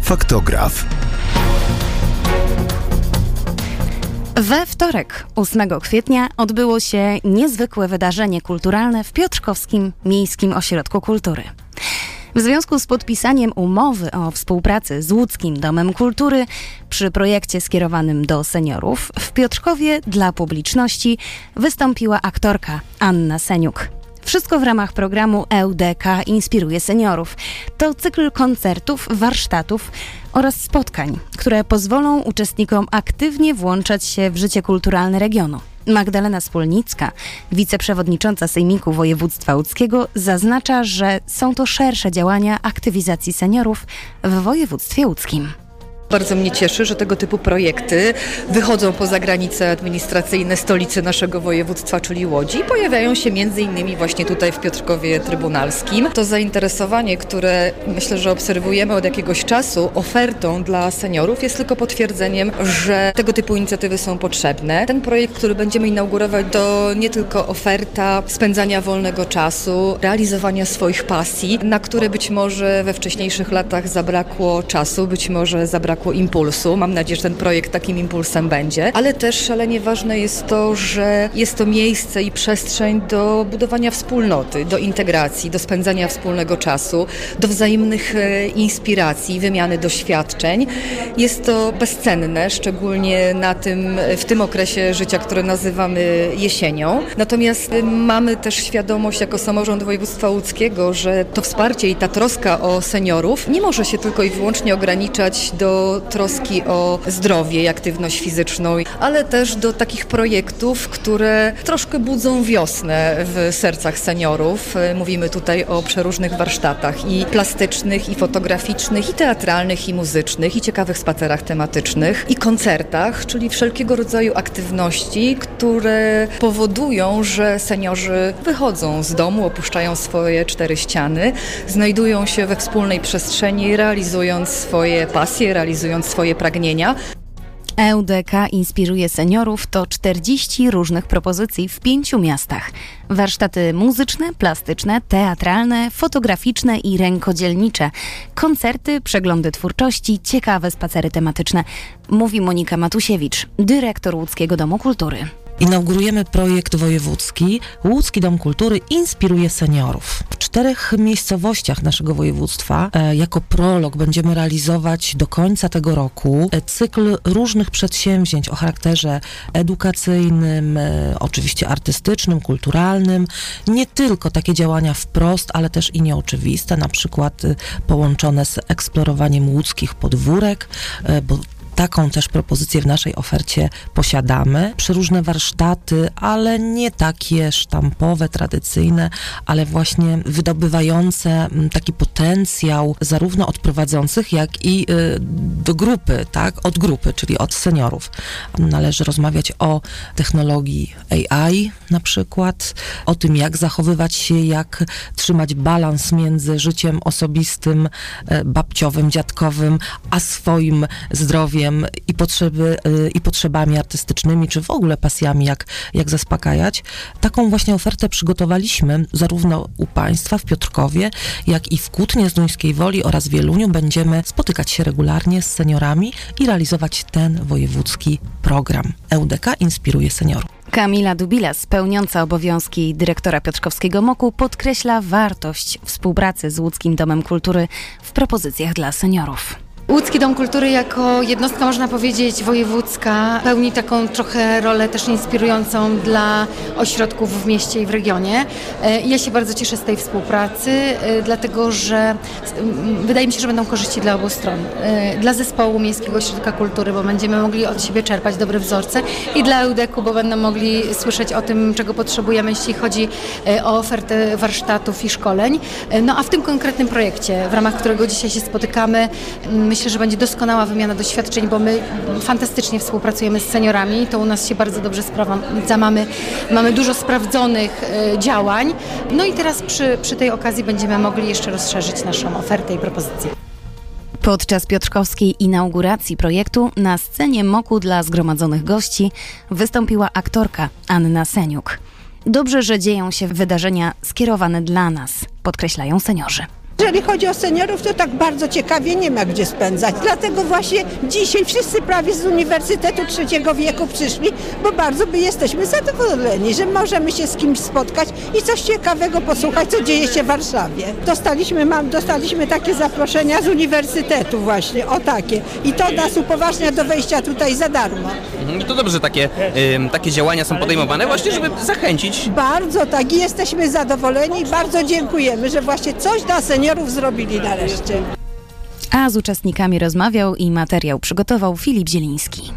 Faktograf. We wtorek, 8 kwietnia, odbyło się niezwykłe wydarzenie kulturalne w Piotrkowskim Miejskim Ośrodku Kultury. W związku z podpisaniem umowy o współpracy z Łódzkim Domem Kultury przy projekcie skierowanym do seniorów, w Piotrkowie dla publiczności wystąpiła aktorka Anna Seniuk. Wszystko w ramach programu EUDK Inspiruje Seniorów. To cykl koncertów, warsztatów oraz spotkań, które pozwolą uczestnikom aktywnie włączać się w życie kulturalne regionu. Magdalena Spólnicka, wiceprzewodnicząca Sejmiku Województwa Łódzkiego, zaznacza, że są to szersze działania aktywizacji seniorów w województwie łódzkim. Bardzo mnie cieszy, że tego typu projekty wychodzą poza granice administracyjne stolicy naszego województwa, czyli Łodzi, i pojawiają się m.in. właśnie tutaj w Piotrkowie Trybunalskim. To zainteresowanie, które myślę, że obserwujemy od jakiegoś czasu ofertą dla seniorów, jest tylko potwierdzeniem, że tego typu inicjatywy są potrzebne. Ten projekt, który będziemy inaugurować, to nie tylko oferta spędzania wolnego czasu, realizowania swoich pasji, na które być może we wcześniejszych latach zabrakło czasu, być może zabrakło impulsu. Mam nadzieję, że ten projekt takim impulsem będzie, ale też szalenie ważne jest to, że jest to miejsce i przestrzeń do budowania wspólnoty, do integracji, do spędzania wspólnego czasu, do wzajemnych inspiracji, wymiany doświadczeń. Jest to bezcenne, szczególnie w tym okresie życia, które nazywamy jesienią. Natomiast mamy też świadomość jako samorząd województwa łódzkiego, że to wsparcie i ta troska o seniorów nie może się tylko i wyłącznie ograniczać do troski o zdrowie i aktywność fizyczną, ale też do takich projektów, które troszkę budzą wiosnę w sercach seniorów. Mówimy tutaj o przeróżnych warsztatach i plastycznych, i fotograficznych, i teatralnych, i muzycznych, i ciekawych spacerach tematycznych, i koncertach, czyli wszelkiego rodzaju aktywności, które powodują, że seniorzy wychodzą z domu, opuszczają swoje cztery ściany, znajdują się we wspólnej przestrzeni, realizując swoje pasje, realizując swoje pragnienia. EUDK Inspiruje Seniorów to 40 różnych propozycji w 5 miastach. Warsztaty muzyczne, plastyczne, teatralne, fotograficzne i rękodzielnicze. Koncerty, przeglądy twórczości, ciekawe spacery tematyczne. Mówi Monika Matusiewicz, dyrektor Łódzkiego Domu Kultury. Inaugurujemy projekt wojewódzki Łódzki Dom Kultury Inspiruje Seniorów. W 4 miejscowościach naszego województwa jako prolog będziemy realizować do końca tego roku cykl różnych przedsięwzięć o charakterze edukacyjnym, oczywiście artystycznym, kulturalnym. Nie tylko takie działania wprost, ale też i nieoczywiste, na przykład połączone z eksplorowaniem łódzkich podwórek, bo taką też propozycję w naszej ofercie posiadamy. Przeróżne warsztaty, ale nie takie sztampowe, tradycyjne, ale właśnie wydobywające taki potencjał zarówno od prowadzących, jak i do grupy, tak? Od grupy, czyli od seniorów. Należy rozmawiać o technologii AI na przykład, o tym, jak zachowywać się, jak trzymać balans między życiem osobistym, babciowym, dziadkowym, a swoim zdrowiem i potrzebami artystycznymi, czy w ogóle pasjami, jak zaspokajać. Taką właśnie ofertę przygotowaliśmy zarówno u Państwa w Piotrkowie, jak i w Kutnie, Zduńskiej Woli oraz Wieluniu. Będziemy spotykać się regularnie z seniorami i realizować ten wojewódzki program. EUDK Inspiruje Seniorów. Kamila Dubilas, pełniąca obowiązki dyrektora Piotrkowskiego MOKU, podkreśla wartość współpracy z Łódzkim Domem Kultury w propozycjach dla seniorów. Łódzki Dom Kultury jako jednostka, można powiedzieć, wojewódzka pełni taką trochę rolę też inspirującą dla ośrodków w mieście i w regionie. Ja się bardzo cieszę z tej współpracy, dlatego że wydaje mi się, że będą korzyści dla obu stron. Dla zespołu Miejskiego Ośrodka Kultury, bo będziemy mogli od siebie czerpać dobre wzorce, i dla EUDK-u, bo będą mogli słyszeć o tym, czego potrzebujemy, jeśli chodzi o ofertę warsztatów i szkoleń. No a w tym konkretnym projekcie, w ramach którego dzisiaj się spotykamy, myślę, że będzie doskonała wymiana doświadczeń, bo my fantastycznie współpracujemy z seniorami. To u nas się bardzo dobrze sprawdza. Mamy dużo sprawdzonych działań. No i teraz przy tej okazji będziemy mogli jeszcze rozszerzyć naszą ofertę i propozycję. Podczas piotrkowskiej inauguracji projektu na scenie MOKU dla zgromadzonych gości wystąpiła aktorka Anna Seniuk. Dobrze, że dzieją się wydarzenia skierowane dla nas, podkreślają seniorzy. Jeżeli chodzi o seniorów, to tak bardzo ciekawie nie ma gdzie spędzać. Dlatego właśnie dzisiaj wszyscy prawie z Uniwersytetu Trzeciego Wieku przyszli, bo bardzo jesteśmy zadowoleni, że możemy się z kimś spotkać i coś ciekawego posłuchać, co dzieje się w Warszawie. Dostaliśmy takie zaproszenia z Uniwersytetu właśnie, o takie. I to nas upoważnia do wejścia tutaj za darmo. I to dobrze, że takie działania są podejmowane właśnie, żeby zachęcić. Bardzo tak i jesteśmy zadowoleni i bardzo dziękujemy, że właśnie coś dla seniorów zrobili nareszcie. A z uczestnikami rozmawiał i materiał przygotował Filip Zieliński.